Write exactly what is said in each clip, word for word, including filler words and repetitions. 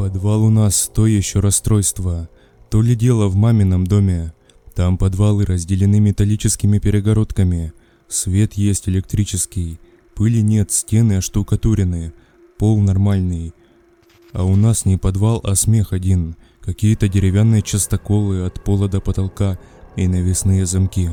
Подвал у нас то еще расстройство. То ли дело в мамином доме. Там подвалы разделены металлическими перегородками. Свет есть электрический. Пыли нет, стены оштукатурены. Пол нормальный. А у нас не подвал, а смех один. Какие-то деревянные частоколы от пола до потолка и навесные замки.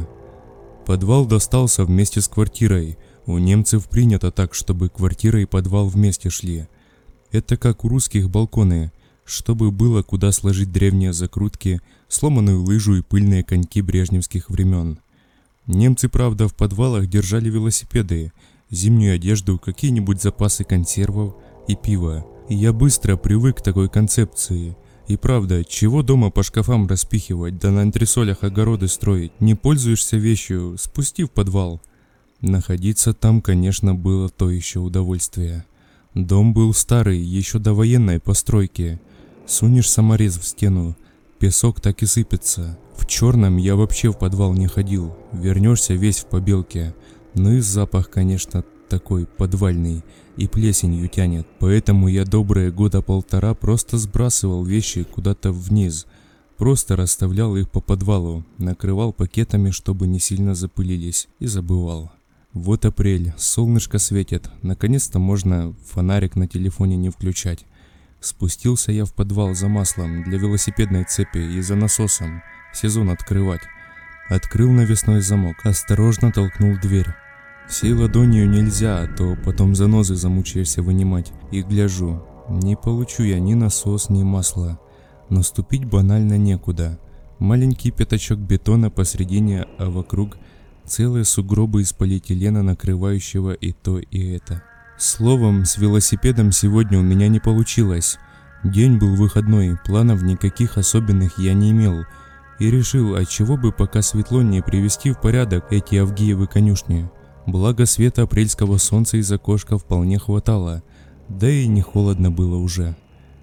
Подвал достался вместе с квартирой. У немцев принято так, чтобы квартира и подвал вместе шли. Это как у русских балконы, чтобы было куда сложить древние закрутки, сломанную лыжу и пыльные коньки брежневских времен. Немцы, правда, в подвалах держали велосипеды, зимнюю одежду, какие-нибудь запасы консервов и пива. И я быстро привык к такой концепции. И правда, чего дома по шкафам распихивать, да на антресолях огороды строить? Не пользуешься вещью, спусти в подвал. Находиться там, конечно, было то еще удовольствие. Дом был старый, еще до военной постройки. Сунешь саморез в стену, песок так и сыпется. В черном я вообще в подвал не ходил, вернешься весь в побелке. Ну и запах, конечно, такой подвальный, и плесенью тянет. Поэтому я добрые года полтора просто сбрасывал вещи куда-то вниз. Просто расставлял их по подвалу, накрывал пакетами, чтобы не сильно запылились, и забывал. Вот апрель, солнышко светит, наконец-то можно фонарик на телефоне не включать. Спустился я в подвал за маслом для велосипедной цепи и за насосом, сезон открывать. Открыл навесной замок, осторожно толкнул дверь. Всей ладонью нельзя, а то потом занозы замучаешься вынимать. И гляжу, не получу я ни насос, ни масла. Наступить банально некуда. Маленький пятачок бетона посредине, а вокруг целые сугробы из полиэтилена, накрывающего и то, и это. Словом, с велосипедом сегодня у меня не получилось. День был выходной, планов никаких особенных я не имел. И решил, отчего бы пока светло не привести в порядок эти Авгиевы конюшни. Благо света апрельского солнца из окошка вполне хватало, да и не холодно было уже.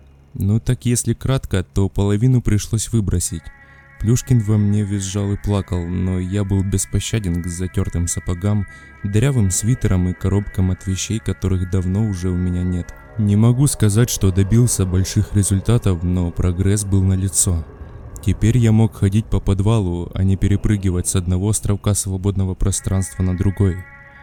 Ну так если кратко, то половину пришлось выбросить. Плюшкин во мне визжал и плакал, но я был беспощаден к затертым сапогам, дырявым свитерам и коробкам от вещей, которых давно уже у меня нет. Не могу сказать, что добился больших результатов, но прогресс был налицо. Теперь я мог ходить по подвалу, а не перепрыгивать с одного островка свободного пространства на другой.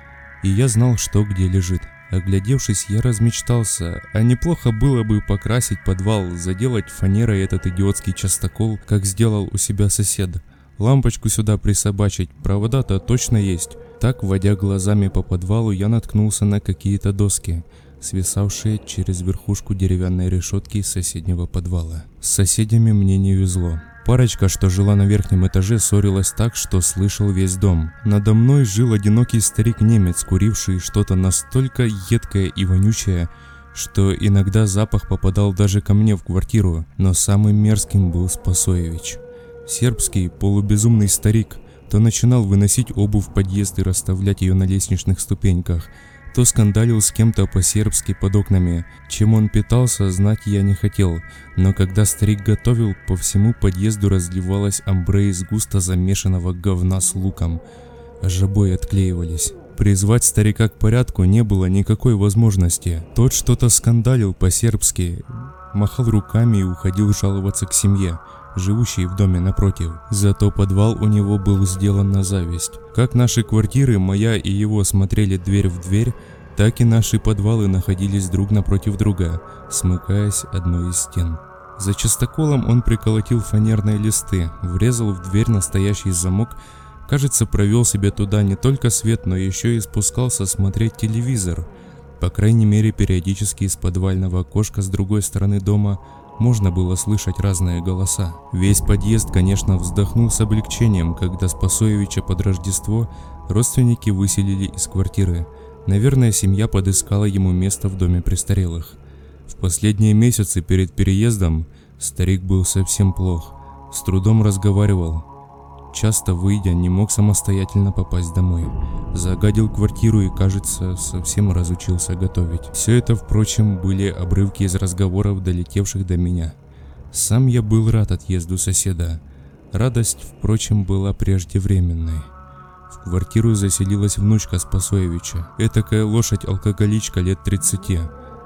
И я знал, что где лежит. Оглядевшись, я размечтался, а неплохо было бы покрасить подвал, заделать фанерой этот идиотский частокол, как сделал у себя сосед. Лампочку сюда присобачить, провода-то точно есть. Так, водя глазами по подвалу, я наткнулся на какие-то доски, свисавшие через верхушку деревянной решетки из соседнего подвала. С соседями мне не везло. Парочка, что жила на верхнем этаже, ссорилась так, что слышал весь дом. Надо мной жил одинокий старик-немец, куривший что-то настолько едкое и вонючее, что иногда запах попадал даже ко мне в квартиру, но самым мерзким был Спасоевич. Сербский, полубезумный старик, то начинал выносить обувь в подъезд и расставлять ее на лестничных ступеньках, то скандалил с кем-то по-сербски под окнами. Чем он питался, знать я не хотел, но когда старик готовил, по всему подъезду разливалось амбре из густо замешанного говна с луком, а жабой отклеивались. Призвать старика к порядку не было никакой возможности. Тот что-то скандалил по-сербски, махал руками и уходил жаловаться к семье, живущей в доме напротив. Зато подвал у него был сделан на зависть. Как наши квартиры, моя и его, смотрели дверь в дверь, так и наши подвалы находились друг напротив друга, смыкаясь одной из стен. За частоколом он приколотил фанерные листы, врезал в дверь настоящий замок, кажется, провел себе туда не только свет, но еще и спускался смотреть телевизор. По крайней мере, периодически из подвального окошка с другой стороны дома можно было слышать разные голоса. Весь подъезд, конечно, вздохнул с облегчением, когда Спасоевича под Рождество родственники выселили из квартиры. Наверное, семья подыскала ему место в доме престарелых. В последние месяцы перед переездом старик был совсем плох, с трудом разговаривал. Часто, выйдя, не мог самостоятельно попасть домой. Загадил квартиру и, кажется, совсем разучился готовить. Все это, впрочем, были обрывки из разговоров, долетевших до меня. Сам я был рад отъезду соседа. Радость, впрочем, была преждевременной. В квартиру заселилась внучка Спасоевича, этакая лошадь-алкоголичка лет тридцати.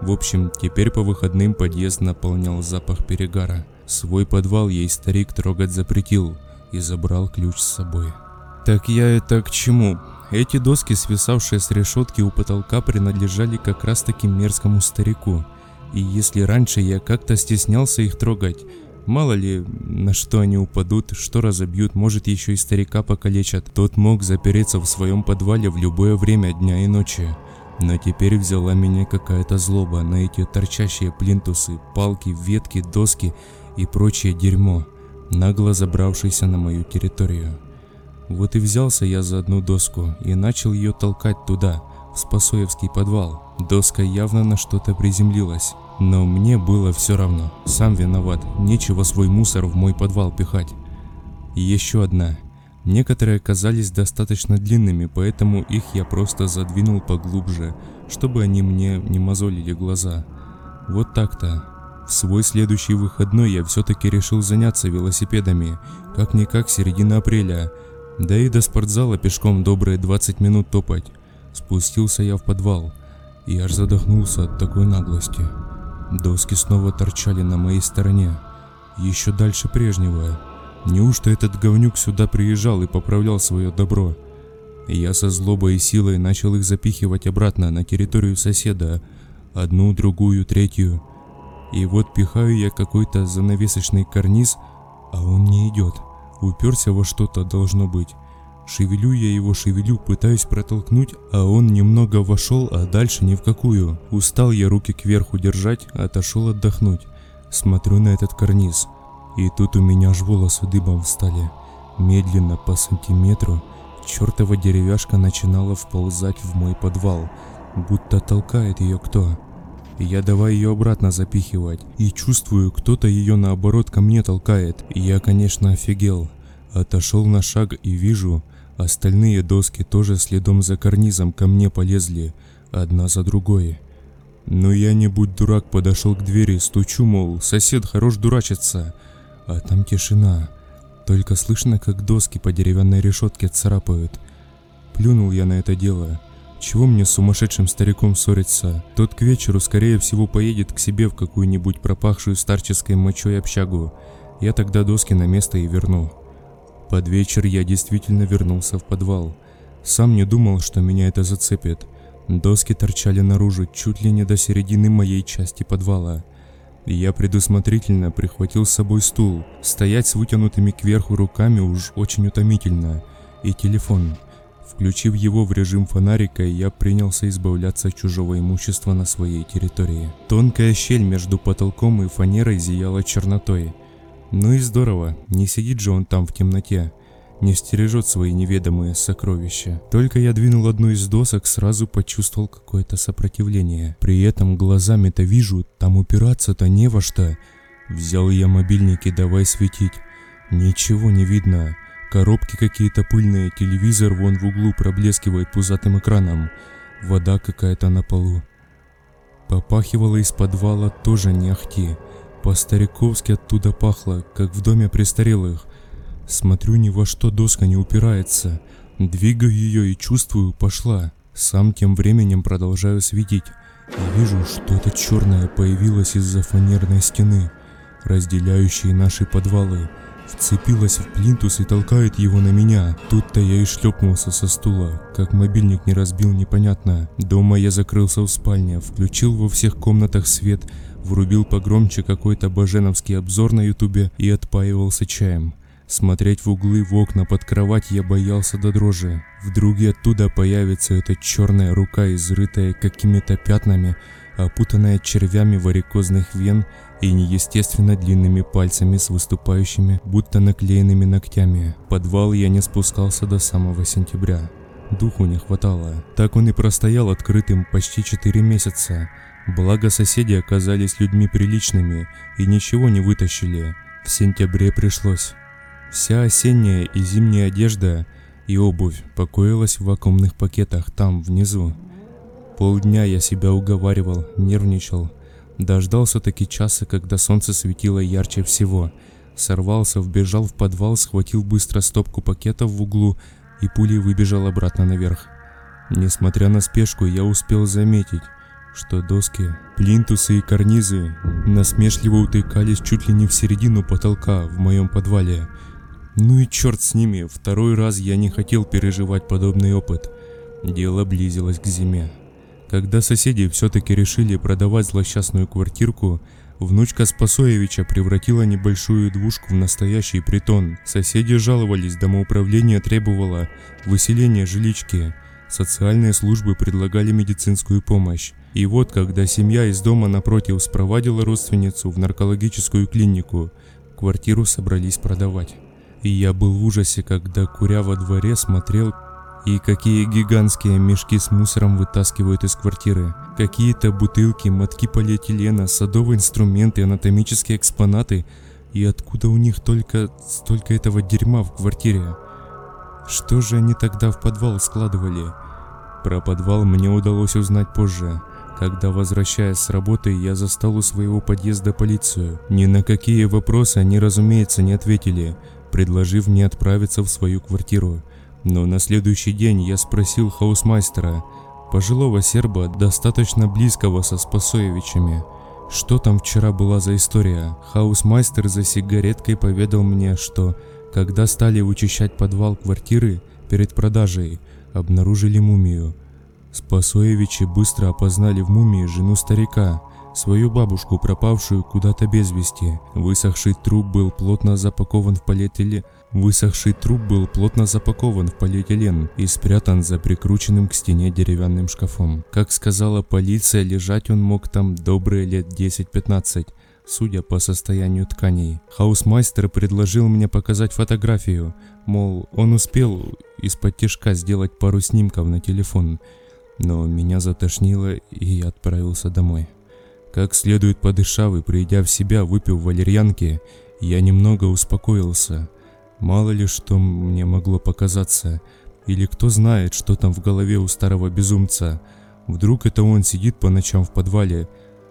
В общем, теперь по выходным подъезд наполнял запах перегара. Свой подвал ей старик трогать запретил и забрал ключ с собой. Так я это к чему? Эти доски, свисавшие с решетки у потолка, принадлежали как раз таки мерзкому старику. И если раньше я как-то стеснялся их трогать, мало ли на что они упадут, что разобьют, может еще и старика покалечат, тот мог запереться в своем подвале в любое время дня и ночи. Но теперь взяла меня какая-то злоба на эти торчащие плинтусы, палки, ветки, доски и прочее дерьмо, нагло забравшееся на мою территорию. Вот и взялся я за одну доску и начал ее толкать туда, в Спасоевский подвал. Доска явно на что-то приземлилась, но мне было все равно, сам виноват, нечего свой мусор в мой подвал пихать. И еще одна. Некоторые оказались достаточно длинными, поэтому их я просто задвинул поглубже, чтобы они мне не мозолили глаза. Вот так-то. В свой следующий выходной я все-таки решил заняться велосипедами, как-никак середина апреля, да и до спортзала пешком добрые двадцать минут топать. Спустился я в подвал и аж задохнулся от такой наглости. Доски снова торчали на моей стороне, еще дальше прежнего. Неужто этот говнюк сюда приезжал и поправлял свое добро? Я со злобой и силой начал их запихивать обратно на территорию соседа, одну, другую, третью. И вот пихаю я какой-то занавесочный карниз, а он не идет. Уперся во что-то, должно быть. Шевелю я его, шевелю, пытаюсь протолкнуть, а он немного вошел, а дальше ни в какую. Устал я руки кверху держать, отошел отдохнуть. Смотрю на этот карниз, и тут у меня аж волосы дыбом встали. Медленно, по сантиметру, чертова деревяшка начинала вползать в мой подвал, будто толкает ее кто. Я давай ее обратно запихивать, и чувствую, кто-то ее наоборот ко мне толкает. Я, конечно, офигел. Отошел на шаг и вижу, остальные доски тоже следом за карнизом ко мне полезли, одна за другой. Но я, не будь дурак, подошел к двери, стучу, мол, сосед, хорош дурачиться. А там тишина, только слышно, как доски по деревянной решетке царапают. Плюнул я на это дело. Чего мне с сумасшедшим стариком ссориться? Тот к вечеру, скорее всего, поедет к себе в какую-нибудь пропахшую старческой мочой общагу. Я тогда доски на место и верну. Под вечер я действительно вернулся в подвал. Сам не думал, что меня это зацепит. Доски торчали наружу чуть ли не до середины моей части подвала. Я предусмотрительно прихватил с собой стул. Стоять с вытянутыми кверху руками уж очень утомительно. И телефон. Включив его в режим фонарика, я принялся избавляться от чужого имущества на своей территории. Тонкая щель между потолком и фанерой зияла чернотой. Ну и здорово, не сидит же он там в темноте, не стережет свои неведомые сокровища. Только я двинул одну из досок, сразу почувствовал какое-то сопротивление. При этом глазами-то вижу, там упираться-то не во что. Взял я мобильник и давай светить. Ничего не видно. Коробки какие-то пыльные, телевизор вон в углу проблескивает пузатым экраном. Вода какая-то на полу. Попахивало из подвала тоже не ахти. По-стариковски оттуда пахло, как в доме престарелых. Смотрю, ни во что доска не упирается. Двигаю ее и чувствую, пошла. Сам тем временем продолжаю светить. И вижу, что-то черное появилось из-за фанерной стены, разделяющей наши подвалы. Вцепилась в плинтус и толкает его на меня. Тут-то я и шлепнулся со стула. Как мобильник не разбил, непонятно. Дома я закрылся в спальне, включил во всех комнатах свет, врубил погромче какой-то баженовский обзор на ютубе и отпаивался чаем. Смотреть в углы, в окна, под кровать я боялся до дрожи. Вдруг и оттуда появится эта черная рука, изрытая какими-то пятнами, опутанная червями варикозных вен и неестественно длинными пальцами с выступающими, будто наклеенными ногтями. В подвал я не спускался до самого сентября. Духу не хватало. Так он и простоял открытым почти четыре месяца. Благо соседи оказались людьми приличными и ничего не вытащили. В сентябре пришлось. Вся осенняя и зимняя одежда и обувь покоилась в вакуумных пакетах там, внизу. Полдня я себя уговаривал, нервничал. Дождался таки часа, когда солнце светило ярче всего. Сорвался, вбежал в подвал, схватил быстро стопку пакетов в углу и пулей выбежал обратно наверх. Несмотря на спешку, я успел заметить, что доски, плинтусы и карнизы насмешливо утыкались чуть ли не в середину потолка в моем подвале. Ну и черт с ними, второй раз я не хотел переживать подобный опыт. Дело близилось к зиме. Когда соседи все-таки решили продавать злосчастную квартирку, внучка Спасоевича превратила небольшую двушку в настоящий притон. Соседи жаловались, домоуправление требовало выселения жилички. Социальные службы предлагали медицинскую помощь. И вот, когда семья из дома напротив спровадила родственницу в наркологическую клинику, квартиру собрались продавать. И я был в ужасе, когда, куря во дворе, смотрел, и какие гигантские мешки с мусором вытаскивают из квартиры. Какие-то бутылки, мотки полиэтилена, садовые инструменты, анатомические экспонаты. И откуда у них только столько этого дерьма в квартире? Что же они тогда в подвал складывали? Про подвал мне удалось узнать позже. Когда, возвращаясь с работы, я застал у своего подъезда полицию. Ни на какие вопросы они, разумеется, не ответили, предложив мне отправиться в свою квартиру. Но на следующий день я спросил хаусмайстера, пожилого серба, достаточно близкого со Спасоевичами, что там вчера была за история. Хаусмайстер за сигареткой поведал мне, что, когда стали вычищать подвал квартиры перед продажей, обнаружили мумию. Спасоевичи быстро опознали в мумии жену старика, свою бабушку, пропавшую куда-то без вести. Высохший труп был плотно запакован в полиэтилен. Высохший труп был плотно запакован в полиэтилен и спрятан за прикрученным к стене деревянным шкафом. Как сказала полиция, лежать он мог там добрые лет десять-пятнадцать, судя по состоянию тканей. Хаусмайстер предложил мне показать фотографию, мол, он успел из-под тишка сделать пару снимков на телефон, но меня затошнило, и я отправился домой. Как следует подышав и придя в себя, выпив валерьянки, я немного успокоился. Мало ли что мне могло показаться, или кто знает, что там в голове у старого безумца. Вдруг это он сидит по ночам в подвале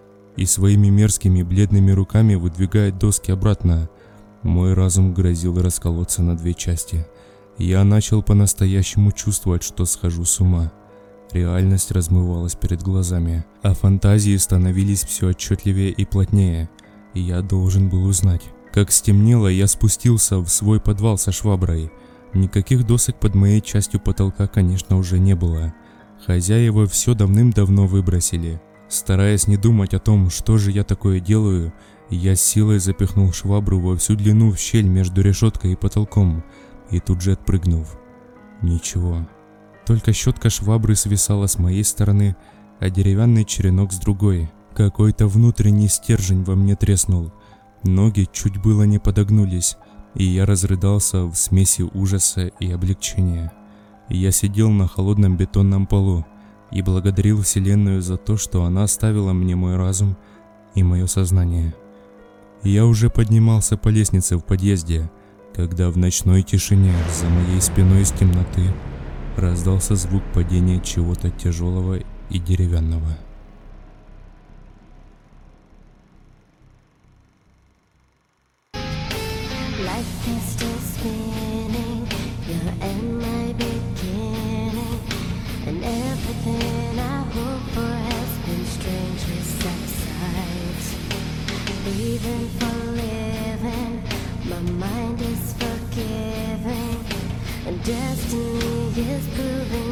и своими мерзкими бледными руками выдвигает доски обратно. Мой разум грозил расколоться на две части. Я начал по-настоящему чувствовать, что схожу с ума. Реальность размывалась перед глазами, а фантазии становились все отчетливее и плотнее, и я должен был узнать. Как стемнело, я спустился в свой подвал со шваброй. Никаких досок под моей частью потолка, конечно, уже не было. Хозяева все давным-давно выбросили. Стараясь не думать о том, что же я такое делаю, я с силой запихнул швабру во всю длину в щель между решеткой и потолком, и тут же отпрыгнув. Ничего. Только щетка швабры свисала с моей стороны, а деревянный черенок с другой. Какой-то внутренний стержень во мне треснул. Ноги чуть было не подогнулись, и я разрыдался в смеси ужаса и облегчения. Я сидел на холодном бетонном полу и благодарил Вселенную за то, что она оставила мне мой разум и мое сознание. Я уже поднимался по лестнице в подъезде, когда в ночной тишине за моей спиной из темноты раздался звук падения чего-то тяжелого и деревянного. Life is still spinning, you're at my beginning, and everything I hope for has been strangely set aside. Leaving for living, my mind is forgiving, and destiny is proving